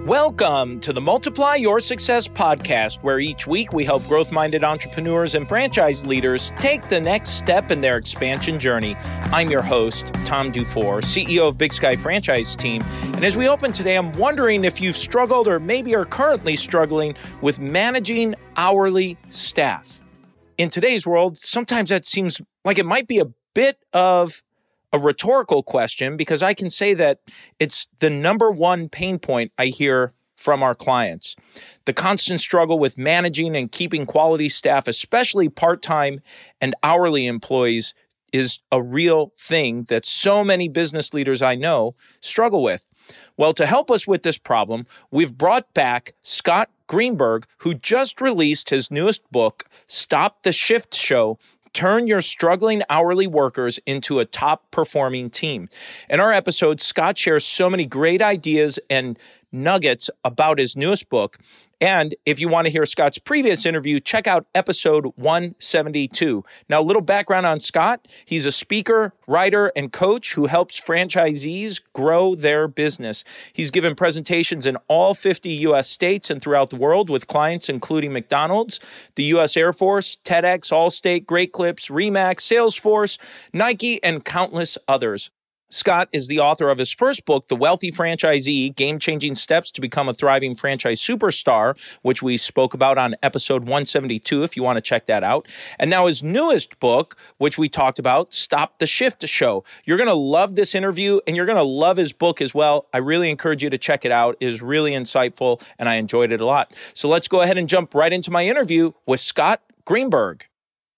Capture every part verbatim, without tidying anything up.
Welcome to the Multiply Your Success podcast, where each week we help growth-minded entrepreneurs and franchise leaders take the next step in their expansion journey. I'm your host, Tom Dufour, C E O of Big Sky Franchise Team. And as we open today, I'm wondering if you've struggled or maybe are currently struggling with managing hourly staff. In today's world, sometimes that seems like it might be a bit of a rhetorical question, because I can say that it's the number one pain point I hear from our clients. The constant struggle with managing and keeping quality staff, especially part-time and hourly employees, is a real thing that so many business leaders I know struggle with. Well, to help us with this problem, we've brought back Scott Greenberg, who just released his newest book, Stop the Shift Show: Turn Your Struggling Hourly Workers into a Top-Performing Team. In our episode, Scott shares so many great ideas and nuggets about his newest book. And if you want to hear Scott's previous interview, check out episode one seventy-two. Now, a little background on Scott. He's a speaker, writer, and coach who helps franchisees grow their business. He's given presentations in all fifty U S states and throughout the world with clients including McDonald's, the U S Air Force, TEDx, Allstate, Great Clips, Remax, Salesforce, Nike, and countless others. Scott is the author of his first book, The Wealthy Franchisee: Game-Changing Steps to Become a Thriving Franchise Superstar, which we spoke about on episode one seventy-two, if you want to check that out. And now his newest book, which we talked about, Stop the Shift Show. You're going to love this interview, and you're going to love his book as well. I really encourage you to check it out. It is really insightful, and I enjoyed it a lot. So let's go ahead and jump right into my interview with Scott Greenberg.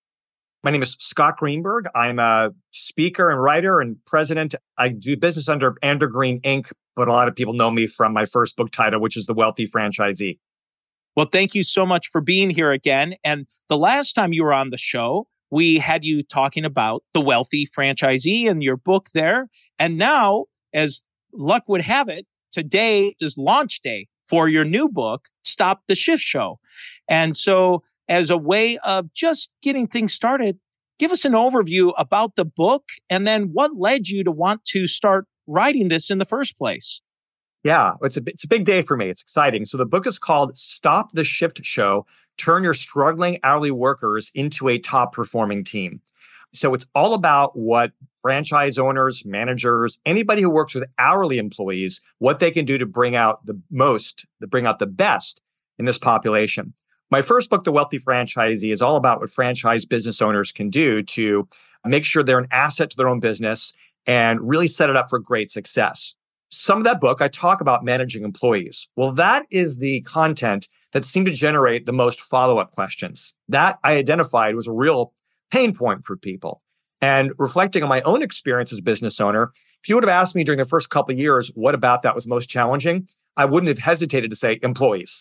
My name is Scott Greenberg. I'm a speaker and writer and president. I do business under Andrew Green Incorporated, but a lot of people know me from my first book title, which is The Wealthy Franchisee. Well, thank you so much for being here again. And the last time you were on the show, we had you talking about The Wealthy Franchisee and your book there. And now, as luck would have it, today is launch day for your new book, Stop the Shift Show. And so, as a way of just getting things started, give us an overview about the book and then what led you to want to start writing this in the first place. Yeah, it's a, it's a big day for me. It's exciting. So the book is called Stop the Shift Show: Turn Your Struggling Hourly Workers into a Top-Performing Team. So it's all about what franchise owners, managers, anybody who works with hourly employees, what they can do to bring out the most, to bring out the best in this population. My first book, The Wealthy Franchisee, is all about what franchise business owners can do to make sure they're an asset to their own business and really set it up for great success. Some of that book, I talk about managing employees. Well, that is the content that seemed to generate the most follow-up questions. That I identified was a real pain point for people. And reflecting on my own experience as a business owner, if you would have asked me during the first couple of years, what about that was most challenging, I wouldn't have hesitated to say employees.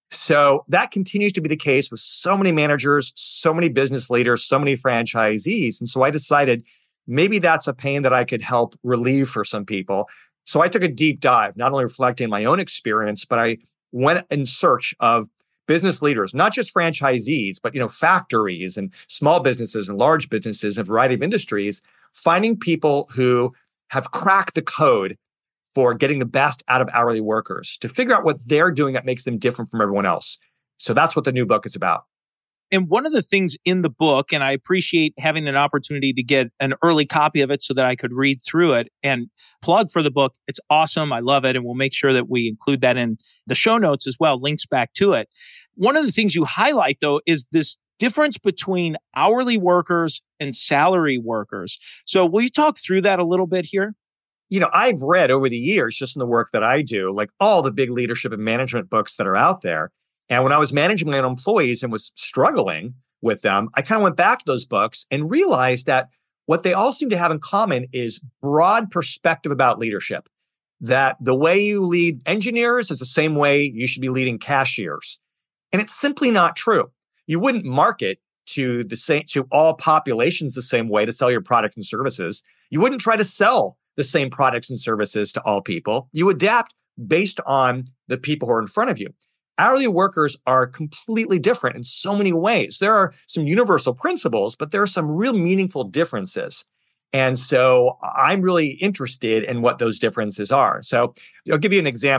So that continues to be the case with so many managers, so many business leaders, so many franchisees. And so I decided maybe that's a pain that I could help relieve for some people. So I took a deep dive, not only reflecting my own experience, but I went in search of business leaders, not just franchisees, but you know, factories and small businesses and large businesses in a variety of industries, finding people who have cracked the code for getting the best out of hourly workers, to figure out what they're doing that makes them different from everyone else. So that's what the new book is about. And one of the things in the book, and I appreciate having an opportunity to get an early copy of it so that I could read through it and plug for the book. It's awesome. I love it. And we'll make sure that we include that in the show notes as well, links back to it. One of the things you highlight, though, is this difference between hourly workers and salary workers. So will you talk through that a little bit here? You know, I've read over the years, just in the work that I do, like all the big leadership and management books that are out there. And when I was managing my own employees and was struggling with them, I kind of went back to those books and realized that what they all seem to have in common is broad perspective about leadership. That the way you lead engineers is the same way you should be leading cashiers. And it's simply not true. You wouldn't market to the same, to all populations the same way to sell your product and services. You wouldn't try to sell the same products and services to all people. You adapt based on the people who are in front of you. Hourly workers are completely different in so many ways. There are some universal principles, but there are some real meaningful differences. And so I'm really interested in what those differences are. So I'll give you an example.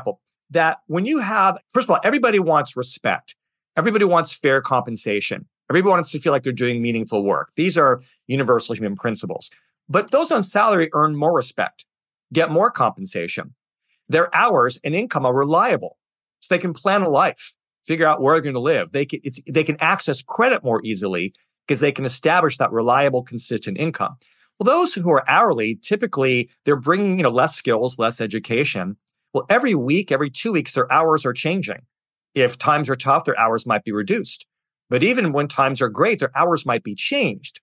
that when you have, first of all, everybody wants respect. Everybody wants fair compensation. Everybody wants to feel like they're doing meaningful work. These are universal human principles. But those on salary earn more respect, get more compensation. Their hours and income are reliable, so they can plan a life, figure out where they're going to live. They can, it's, they can access credit more easily because they can establish that reliable, consistent income. Well, those who are hourly, typically they're bringing, you know, less skills, less education. Well, every week, every two weeks, their hours are changing. If times are tough, their hours might be reduced. But even when times are great, their hours might be changed.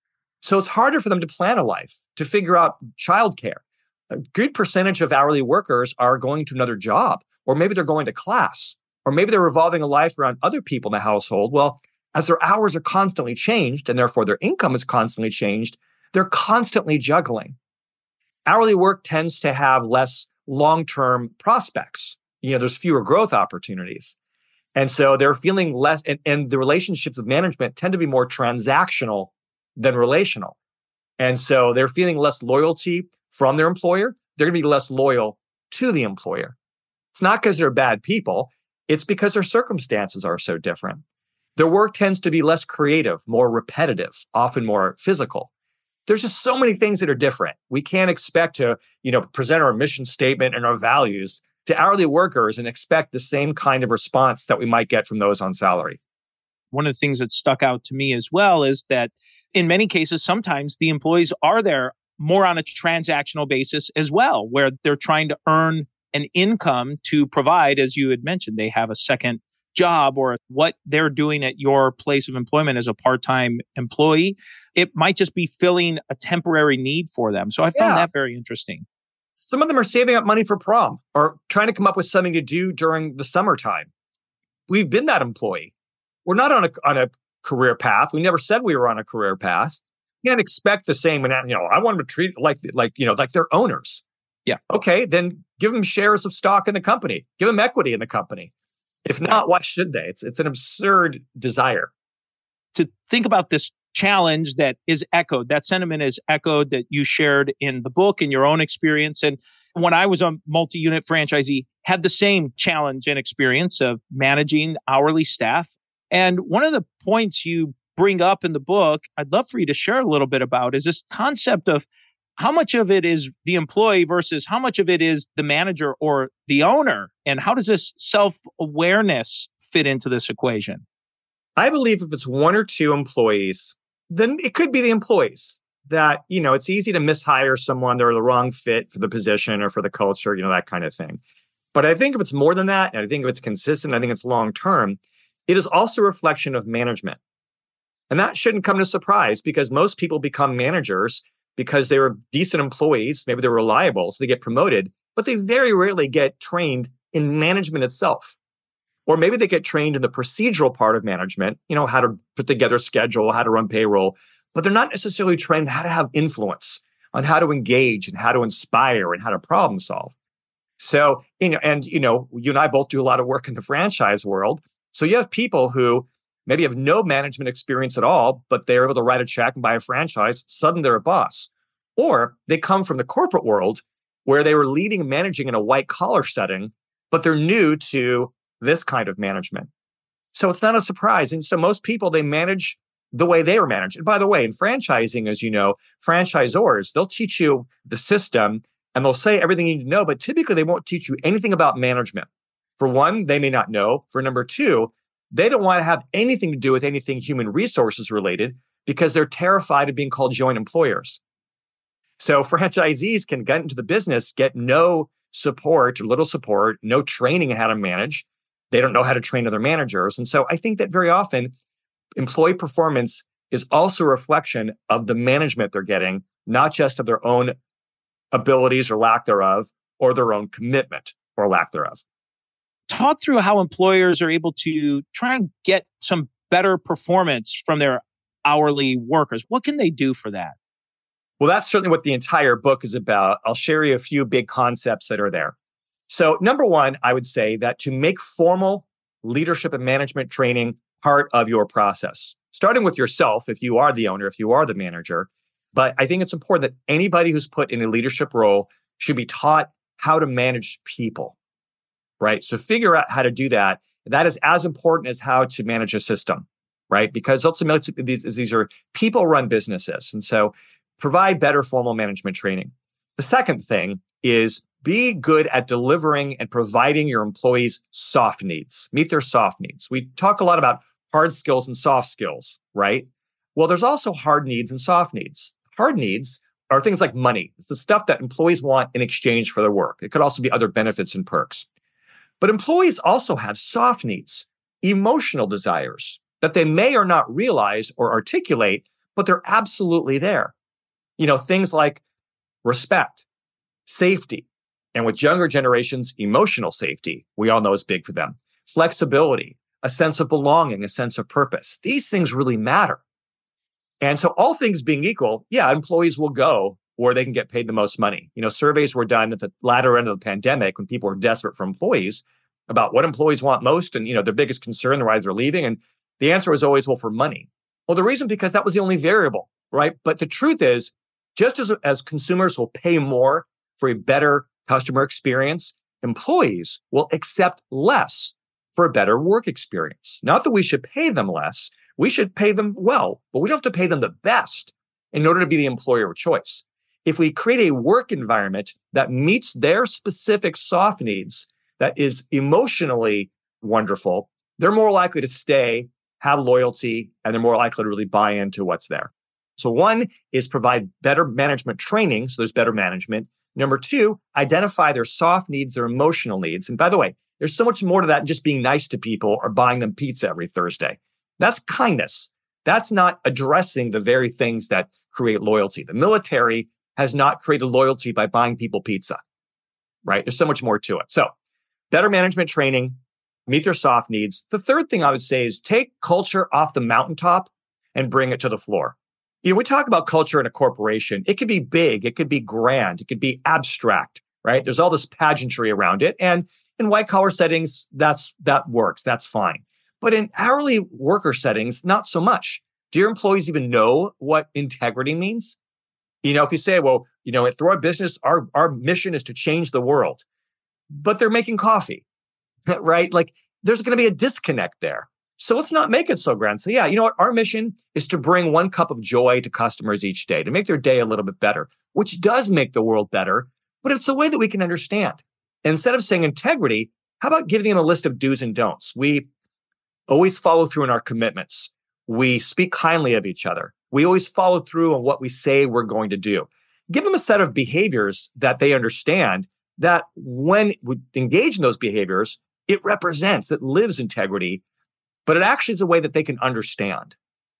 So it's harder for them to plan a life, to figure out childcare. A good percentage of hourly workers are going to another job, or maybe they're going to class, or maybe they're revolving a life around other people in the household. Well, as their hours are constantly changed, and therefore their income is constantly changed, they're constantly juggling. Hourly work tends to have less long-term prospects. You know, there's fewer growth opportunities. And so they're feeling less, and, and the relationships with management tend to be more transactional than relational. And so they're feeling less loyalty from their employer. They're going to be less loyal to the employer. It's not because they're bad people. It's because their circumstances are so different. Their work tends to be less creative, more repetitive, often more physical. There's just so many things that are different. We can't expect to, you know, present our mission statement and our values to hourly workers and expect the same kind of response that we might get from those on salary. One of the things that stuck out to me as well is that in many cases, sometimes the employees are there more on a transactional basis as well, where they're trying to earn an income to provide, as you had mentioned, they have a second job or what they're doing at your place of employment as a part-time employee. It might just be filling a temporary need for them. So I found Yeah. that very interesting. Some of them are saving up money for prom or trying to come up with something to do during the summertime. We've been that employee. We're not on a on a career path. We never said we were on a career path. You can't expect the same. And you know, I want them to treat it like like you know like they're owners. Yeah. Okay, then give them shares of stock in the company. Give them equity in the company. If not, why should they? It's it's an absurd desire. To think about this challenge that is echoed, that sentiment is echoed that you shared in the book, in your own experience. And when I was a multi-unit franchisee, had the same challenge and experience of managing hourly staff. And one of the points you bring up in the book, I'd love for you to share a little bit about, is this concept of how much of it is the employee versus how much of it is the manager or the owner? And how does this self-awareness fit into this equation? I believe if it's one or two employees, then it could be the employees that, you know, it's easy to mishire someone. They're the wrong fit for the position or for the culture, you know, that kind of thing. But I think if it's more than that, and I think if it's consistent, I think it's long-term, it is also a reflection of management. And that shouldn't come as a surprise because most people become managers because they were decent employees. Maybe they're reliable, so they get promoted, but they very rarely get trained in management itself. Or maybe they get trained in the procedural part of management, you know, how to put together a schedule, how to run payroll, but they're not necessarily trained how to have influence, on how to engage and how to inspire and how to problem solve. So, you know, and, you know, you and I both do a lot of work in the franchise world. So you have people who maybe have no management experience at all, but they're able to write a check and buy a franchise. Suddenly they're a boss. Or they come from the corporate world where they were leading and managing in a white collar setting, but they're new to this kind of management. So it's not a surprise. And so most people, they manage the way they were managed. And by the way, in franchising, as you know, franchisors, they'll teach you the system and they'll say everything you need to know, but typically they won't teach you anything about management. For one, they may not know. For number two, they don't want to have anything to do with anything human resources related because they're terrified of being called joint employers. So franchisees can get into the business, get no support or little support, no training in how to manage. They don't know how to train other managers. And so I think that very often employee performance is also a reflection of the management they're getting, not just of their own abilities or lack thereof, or their own commitment or lack thereof. Talk through how employers are able to try and get some better performance from their hourly workers. What can they do for that? Well, that's certainly what the entire book is about. I'll share you a few big concepts that are there. So number one, I would say that to make formal leadership and management training part of your process, starting with yourself, if you are the owner, if you are the manager. But I think it's important that anybody who's put in a leadership role should be taught how to manage people. right? So figure out how to do that. That is as important as how to manage a system, right? Because ultimately these, these are people-run businesses. And so provide better formal management training. The second thing is be good at delivering and providing your employees soft needs. Meet their soft needs. We talk a lot about hard skills and soft skills, right? Well, there's also hard needs and soft needs. Hard needs are things like money. It's the stuff that employees want in exchange for their work. It could also be other benefits and perks. But employees also have soft needs, emotional desires that they may or not realize or articulate, but they're absolutely there. You know, things like respect, safety, and with younger generations, emotional safety, we all know is big for them. Flexibility, a sense of belonging, a sense of purpose. These things really matter. And so all things being equal, yeah, employees will go where they can get paid the most money. You know, surveys were done at the latter end of the pandemic when people were desperate for employees about what employees want most and, you know, their biggest concern, why they're leaving. And the answer was always, well, for money. Well, the reason, because that was the only variable, right? But the truth is, just as, as consumers will pay more for a better customer experience, employees will accept less for a better work experience. Not that we should pay them less. We should pay them well, but we don't have to pay them the best in order to be the employer of choice. If we create a work environment that meets their specific soft needs, that is emotionally wonderful, they're more likely to stay, have loyalty, and they're more likely to really buy into what's there. So one is provide better management training, so there's better management. Number two, identify their soft needs, their emotional needs. And by the way, there's so much more to that than just being nice to people or buying them pizza every Thursday. That's kindness. That's not addressing the very things that create loyalty. The military has not created loyalty by buying people pizza, right? There's so much more to it. So better management training, meet their soft needs. The third thing I would say is take culture off the mountaintop and bring it to the floor. You know, we talk about culture in a corporation. It could be big. It could be grand. It could be abstract, right? There's all this pageantry around it. And in white collar settings, that's that works. That's fine. But in hourly worker settings, not so much. Do your employees even know what integrity means? You know, if you say, well, you know, through our business, our, our mission is to change the world, but they're making coffee, right? Like there's going to be a disconnect there. So let's not make it so grand. So yeah, you know what? Our mission is to bring one cup of joy to customers each day, to make their day a little bit better, which does make the world better, but it's a way that we can understand. Instead of saying integrity, how about giving them a list of do's and don'ts? We always follow through in our commitments. We speak kindly of each other. We always follow through on what we say we're going to do. Give them a set of behaviors that they understand that when we engage in those behaviors, it represents, it lives integrity, but it actually is a way that they can understand.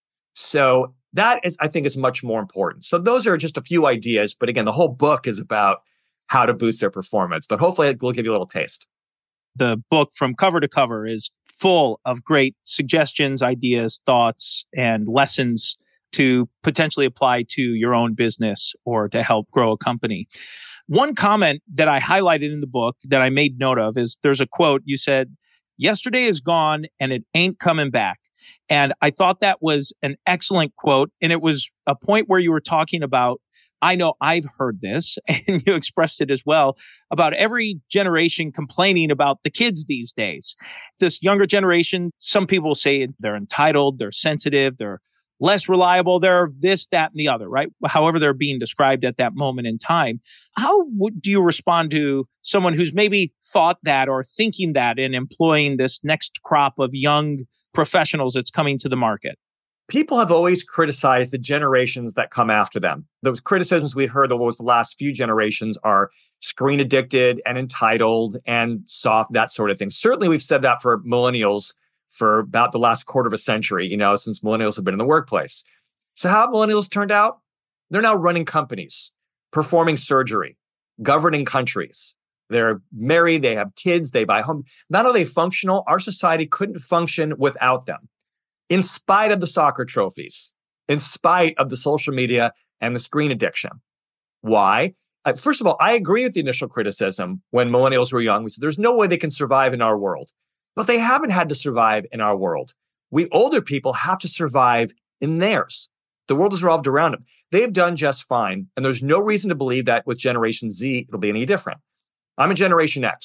So that is, I think, is much more important. So those are just a few ideas. But again, the whole book is about how to boost their performance. But hopefully it will give you a little taste. The book from cover to cover is full of great suggestions, ideas, thoughts, and lessons to potentially apply to your own business or to help grow a company. One comment that I highlighted in the book that I made note of is there's a quote. You said, "Yesterday is gone and it ain't coming back." And I thought that was an excellent quote. And it was a point where you were talking about, I know I've heard this, and you expressed it as well, about every generation complaining about the kids these days. This younger generation, some people say they're entitled, they're sensitive, they're less reliable, they're this, that, and the other, right? However they're being described at that moment in time. How would, do you respond to someone who's maybe thought that or thinking that in employing this next crop of young professionals that's coming to the market? People have always criticized the generations that come after them. Those criticisms we heard over the last few generations are screen addicted and entitled and soft, that sort of thing. Certainly, we've said that for millennials for about the last quarter of a century, you know, since millennials have been in the workplace. So how have millennials turned out? They're now running companies, performing surgery, governing countries. They're married, they have kids, they buy homes. Not only are they functional, our society couldn't function without them. In spite of the soccer trophies, in spite of the social media and the screen addiction. Why? Uh, first of all, I agree with the initial criticism when millennials were young. We said, there's no way they can survive in our world. But they haven't had to survive in our world. We older people have to survive in theirs. The world has revolved around them. They've done just fine. And there's no reason to believe that with Generation Z, it'll be any different. I'm a Generation X.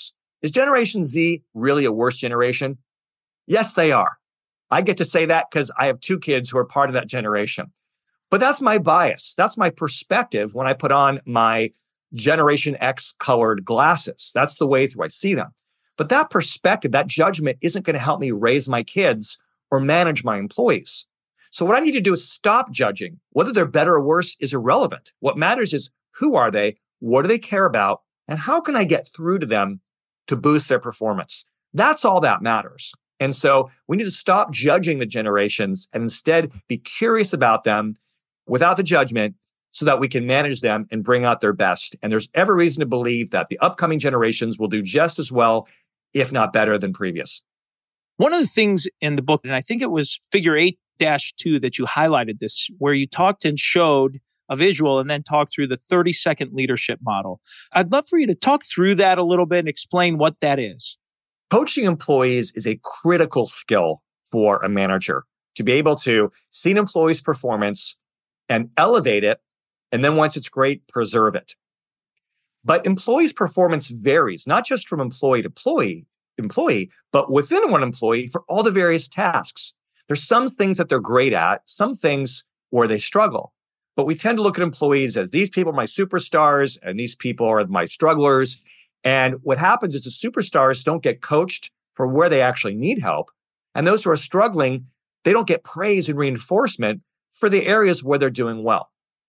Is Generation Z really a worse generation? Yes, they are. I get to say that because I have two kids who are part of that generation. But that's my bias. That's my perspective when I put on my Generation X colored glasses. That's the way through I see them. But that perspective, that judgment isn't going to help me raise my kids or manage my employees. So what I need to do is stop judging. Whether they're better or worse is irrelevant. What matters is who are they, what do they care about, and how can I get through to them to boost their performance? That's all that matters. And so we need to stop judging the generations and instead be curious about them without the judgment so that we can manage them and bring out their best. And there's every reason to believe that the upcoming generations will do just as well, if not better than previous. One of the things in the book, and I think it was figure eight dash two that you highlighted this, where you talked and showed a visual and then talked through the thirty second leadership model. I'd love for you to talk through that a little bit and explain what that is. Coaching employees is a critical skill for a manager to be able to see an employee's performance and elevate it. And then once it's great, preserve it. But employees' performance varies, not just from employee to employee, employee, but within one employee for all the various tasks. There's some things that they're great at, some things where they struggle. But we tend to look at employees as these people are my superstars and these people are my strugglers. And what happens is the superstars don't get coached for where they actually need help. And those who are struggling, they don't get praise and reinforcement for the areas where they're doing well.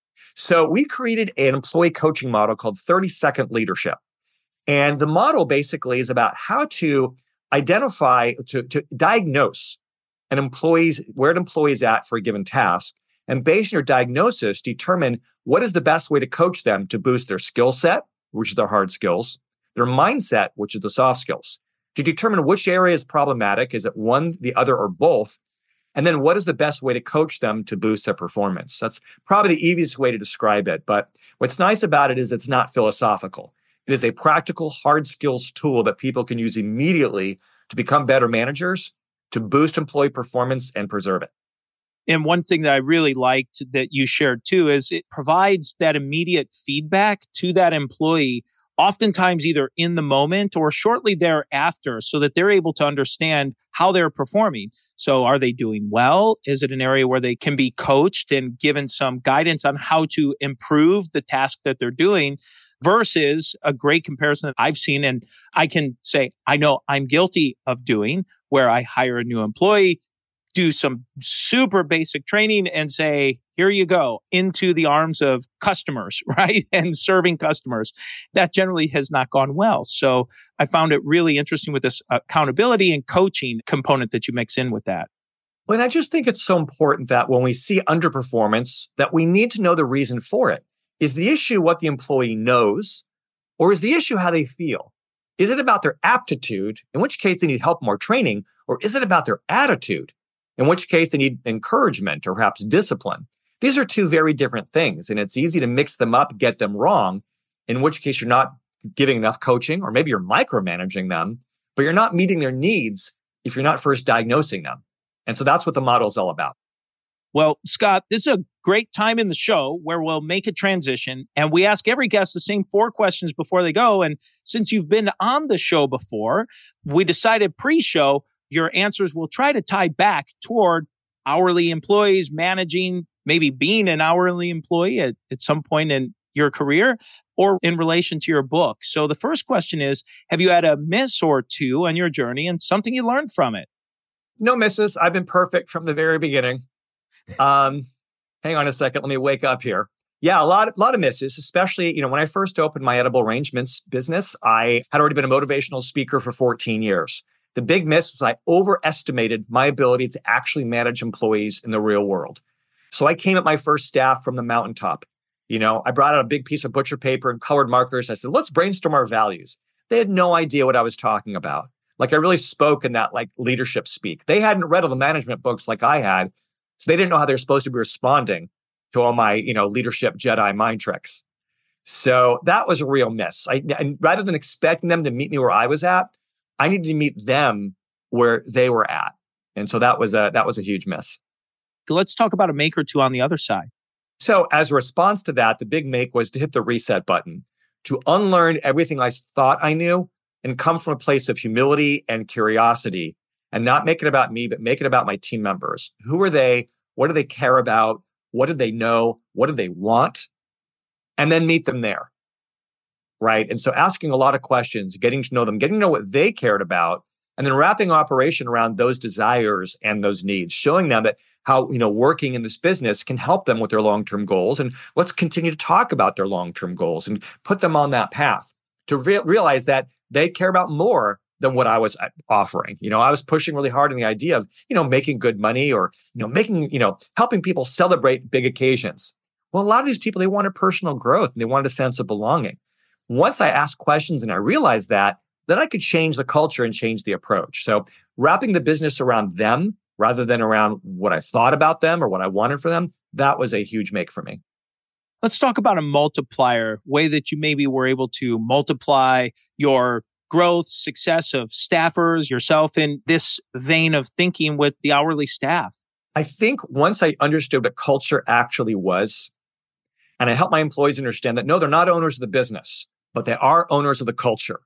So we created an employee coaching model called thirty second leadership. And the model basically is about how to identify, to, to diagnose an employee's, where an employee is at for a given task. And based on your diagnosis, determine what is the best way to coach them to boost their skill set, which is their hard skills, their mindset, which is the soft skills, to determine which area is problematic. Is it one, the other, or both? And then what is the best way to coach them to boost their performance? That's probably the easiest way to describe it. But what's nice about it is it's not philosophical. It is a practical hard skills tool that people can use immediately to become better managers, to boost employee performance and preserve it. And one thing that I really liked that you shared too is it provides that immediate feedback to that employee, oftentimes either in the moment or shortly thereafter, so that they're able to understand how they're performing. So are they doing well? Is it an area where they can be coached and given some guidance on how to improve the task that they're doing? Versus a great comparison that I've seen, and I can say, I know I'm guilty of doing, where I hire a new employee, do some super basic training and say, here you go, into the arms of customers, right? And serving customers. That generally has not gone well. So I found it really interesting with this accountability and coaching component that you mix in with that. Well, and I just think it's so important that when we see underperformance, that we need to know the reason for it. Is the issue what the employee knows, or is the issue how they feel? Is it about their aptitude, in which case they need help, more training, or is it about their attitude, in which case they need encouragement or perhaps discipline? These are two very different things, and it's easy to mix them up, get them wrong, in which case you're not giving enough coaching, or maybe you're micromanaging them, but you're not meeting their needs if you're not first diagnosing them. And so that's what the model is all about. Well, Scott, this is a great time in the show where we'll make a transition and we ask every guest the same four questions before they go. And since you've been on the show before, we decided pre-show your answers will try to tie back toward hourly employees, managing, maybe being an hourly employee at, at some point in your career or in relation to your book. So the first question is, have you had a miss or two on your journey and something you learned from it? No misses. I've been perfect from the very beginning. Um, hang on a second. Let me wake up here. Yeah, a lot, a lot of misses, especially, you know, when I first opened my edible arrangements business, I had already been a motivational speaker for fourteen years. The big miss was I overestimated my ability to actually manage employees in the real world. So I came at my first staff from the mountaintop. You know, I brought out a big piece of butcher paper and colored markers. I said, let's brainstorm our values. They had no idea what I was talking about. Like I really spoke in that like leadership speak. They hadn't read all the management books like I had. So they didn't know how they're supposed to be responding to all my, you know, leadership Jedi mind tricks. So that was a real miss. I, and rather than expecting them to meet me where I was at, I needed to meet them where they were at. And so that was a, that was a huge miss. Let's talk about a make or two on the other side. So as a response to that, the big make was to hit the reset button, to unlearn everything I thought I knew and come from a place of humility and curiosity and not make it about me, but make it about my team members. Who are they? What do they care about? What do they know? What do they want? And then meet them there, right? And so asking a lot of questions, getting to know them, getting to know what they cared about, and then wrapping operation around those desires and those needs, showing them that how, you know, working in this business can help them with their long-term goals. And let's continue to talk about their long-term goals and put them on that path to re- realize that they care about more than what I was offering. You know, I was pushing really hard on the idea of, you know, making good money or, you know, making, you know, helping people celebrate big occasions. Well, a lot of these people, they wanted personal growth and they wanted a sense of belonging. Once I asked questions and I realized that, then I could change the culture and change the approach. So wrapping the business around them rather than around what I thought about them or what I wanted for them, that was a huge make for me. Let's talk about a multiplier, way that you maybe were able to multiply your growth, success of staffers, yourself in this vein of thinking with the hourly staff. I think once I understood what culture actually was, and I helped my employees understand that, no, they're not owners of the business, but they are owners of the culture.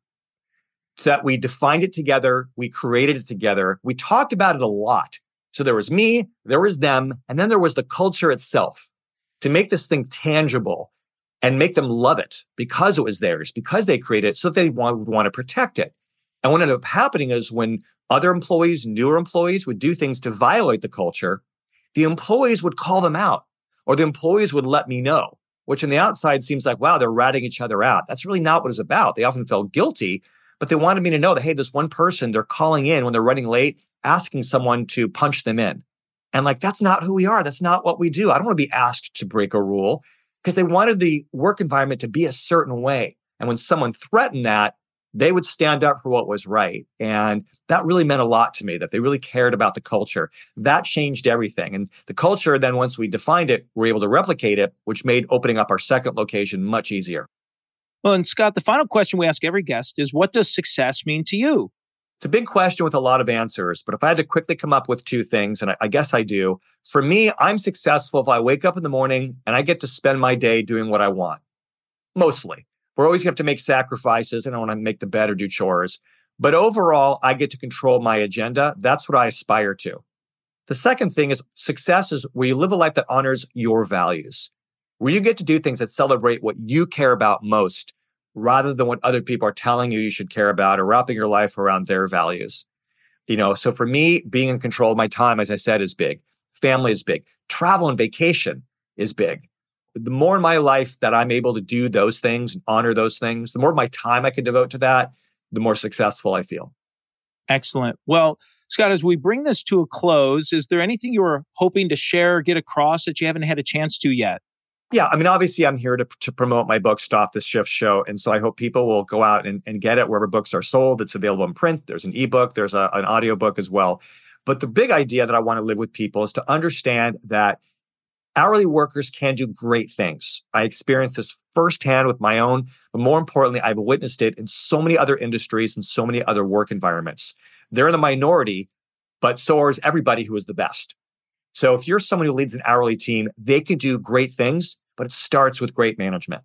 So that we defined it together, we created it together, we talked about it a lot. So there was me, there was them, and then there was the culture itself to make this thing tangible and make them love it because it was theirs, because they created it, so they want, would want to protect it. And what ended up happening is when other employees, newer employees would do things to violate the culture, the employees would call them out or the employees would let me know, which on the outside seems like, wow, they're ratting each other out. That's really not what it's about. They often felt guilty, but they wanted me to know that, hey, this one person, they're calling in when they're running late, asking someone to punch them in. And like, that's not who we are. That's not what we do. I don't want to be asked to break a rule because they wanted the work environment to be a certain way. And when someone threatened that, they would stand up for what was right. And that really meant a lot to me, that they really cared about the culture. That changed everything. And the culture, then once we defined it, we were able to replicate it, which made opening up our second location much easier. Well, and Scott, the final question we ask every guest is, what does success mean to you? It's a big question with a lot of answers, but if I had to quickly come up with two things, and I, I guess I do, for me, I'm successful if I wake up in the morning and I get to spend my day doing what I want. Mostly. We're always going to have to make sacrifices. I don't want to make the bed or do chores. But overall, I get to control my agenda. That's what I aspire to. The second thing is success is where you live a life that honors your values, where you get to do things that celebrate what you care about most, rather than what other people are telling you you should care about or wrapping your life around their values. You know, so for me, being in control of my time, as I said, is big. Family is big. Travel and vacation is big. The more in my life that I'm able to do those things and honor those things, the more of my time I can devote to that, the more successful I feel. Excellent. Well, Scott, as we bring this to a close, is there anything you were hoping to share or get across that you haven't had a chance to yet? Yeah, I mean, obviously, I'm here to, to promote my book, Stop the Shift Show. And so I hope people will go out and, and get it wherever books are sold. It's available in print. There's an ebook. There's a, an audiobook as well. But the big idea that I want to live with people is to understand that hourly workers can do great things. I experienced this firsthand with my own, but more importantly, I've witnessed it in so many other industries and so many other work environments. They're in the minority, but so is everybody who is the best. So if you're someone who leads an hourly team, they can do great things, but it starts with great management.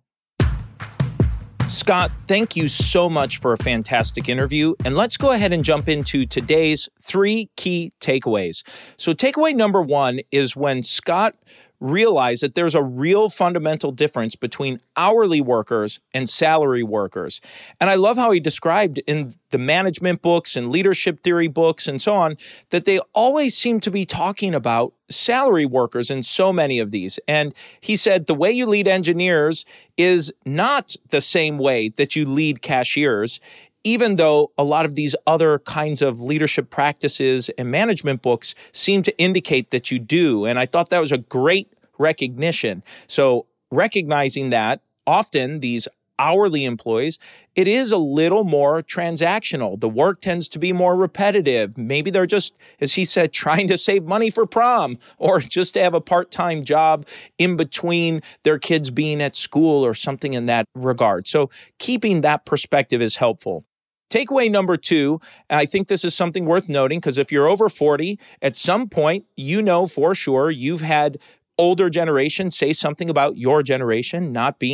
Scott, thank you so much for a fantastic interview. And let's go ahead and jump into today's three key takeaways. So takeaway number one is when Scott realize that there's a real fundamental difference between hourly workers and salary workers. And I love how he described in the management books and leadership theory books and so on, that they always seem to be talking about salary workers in so many of these. And he said the way you lead engineers is not the same way that you lead cashiers, even though a lot of these other kinds of leadership practices and management books seem to indicate that you do. And I thought that was a great recognition. So recognizing that often these hourly employees, it is a little more transactional. The work tends to be more repetitive. Maybe they're just, as he said, trying to save money for prom or just to have a part-time job in between their kids being at school or something in that regard. So keeping that perspective is helpful. Takeaway number two, I think this is something worth noting because if you're over forty, at some point, you know for sure you've had older generation say something about your generation not being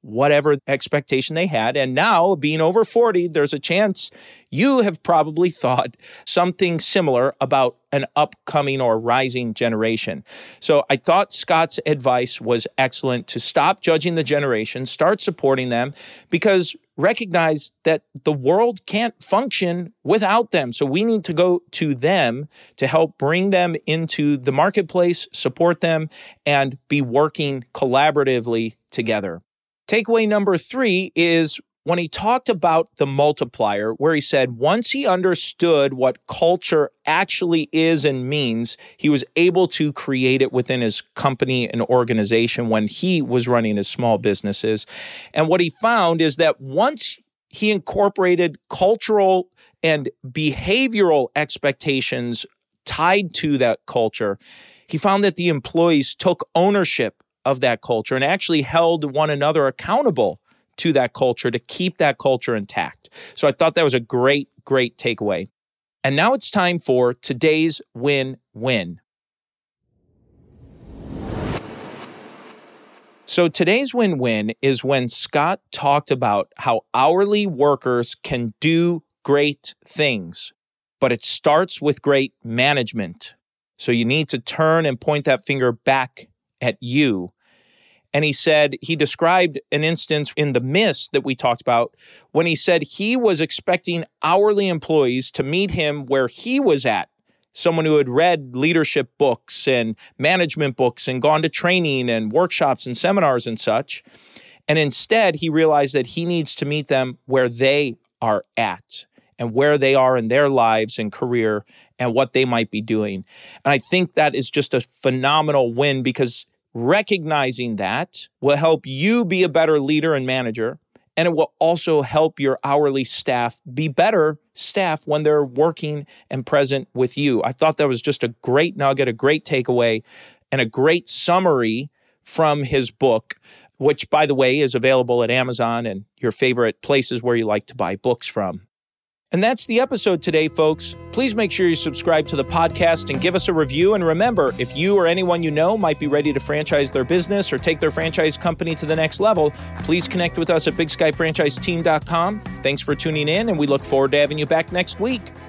whatever expectation they had. And now, being over forty, there's a chance you have probably thought something similar about an upcoming or rising generation. So I thought Scott's advice was excellent to stop judging the generation, start supporting them, because recognize that the world can't function without them. So we need to go to them to help bring them into the marketplace, support them, and be working collaboratively together. Takeaway number three is when he talked about the multiplier, where he said once he understood what culture actually is and means, he was able to create it within his company and organization when he was running his small businesses. And what he found is that once he incorporated cultural and behavioral expectations tied to that culture, he found that the employees took ownership of that culture and actually held one another accountable to that culture to keep that culture intact. So I thought that was a great, great takeaway. And now it's time for today's win-win. So today's win-win is when Scott talked about how hourly workers can do great things, but it starts with great management. So you need to turn and point that finger back at you. And he said, he described an instance in The Mist that we talked about when he said he was expecting hourly employees to meet him where he was at, someone who had read leadership books and management books and gone to training and workshops and seminars and such. And instead, he realized that he needs to meet them where they are at and where they are in their lives and career and what they might be doing. And I think that is just a phenomenal win, because recognizing that will help you be a better leader and manager, and it will also help your hourly staff be better staff when they're working and present with you. I thought that was just a great nugget, a great takeaway, and a great summary from his book, which, by the way, is available at Amazon and your favorite places where you like to buy books from. And that's the episode today, folks. Please make sure you subscribe to the podcast and give us a review. And remember, if you or anyone you know might be ready to franchise their business or take their franchise company to the next level, please connect with us at big sky franchise team dot com. Thanks for tuning in, and we look forward to having you back next week.